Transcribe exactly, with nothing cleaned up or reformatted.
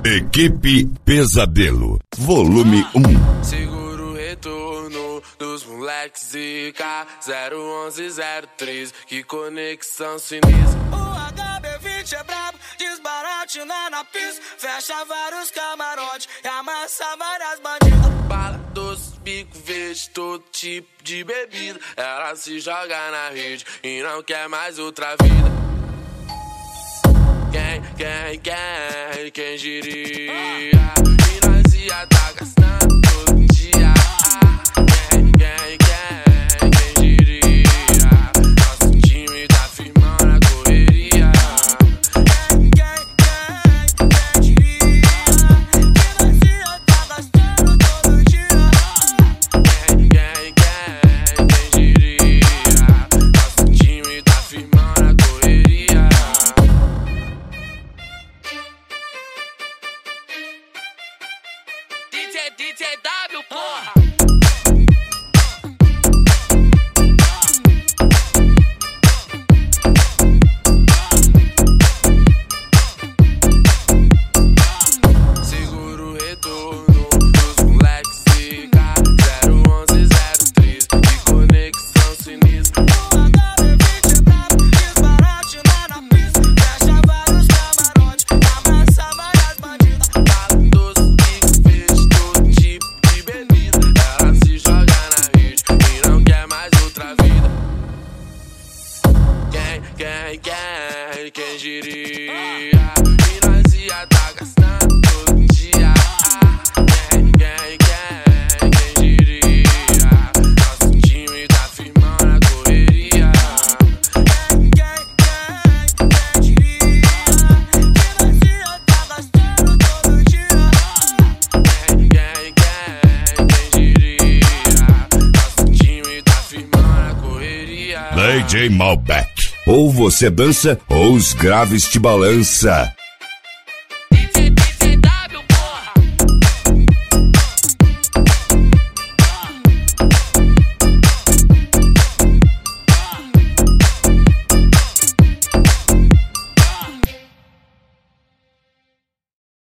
Equipe Pesadelo, volume um. Segura o retorno dos moleques Zica zero onze zero três, que conexão sinistra. O H B vinte é brabo, desbaratina na pista, fecha vários camarotes e amassa várias bandidas. Bala, doce, bico verde, todo tipo de bebida. Ela se joga na rede e não quer mais outra vida. Quem, quem, quem, quem diria? E nós ia tá gastando todo dia. Quem, quem, quem, quem diria? Nosso time tá firmando a correria. Quem, quem, quem, quem diria? Que nós ia tá gastando todo dia. Quem, quem, quem, quem diria? Nosso time tá firmando a correria. D J, D J W, porra! Segura o retorno dos moleques Zica zero onze zero três, que conexão sinistra. O H B vinte é brabo, desbaratina na pista, fecha vários camarotes e amassa várias bandidas. Bala, doce, bico verde, todo tipo de bebida. Ela se joga na rede e não quer mais outra vida. Quem, quem, quem, quem diria? E nós ia tá gastando todo dia. Quem, quem, quem, quem diria? Nosso time tá firmando a correria. Quem, quem, quem, quem diria? Que nós ia tá gastando todo dia. Quem, quem, quem, quem diria? Nosso time tá firmando a correria. D J Malbec. Ou você dança ou os graves te balança.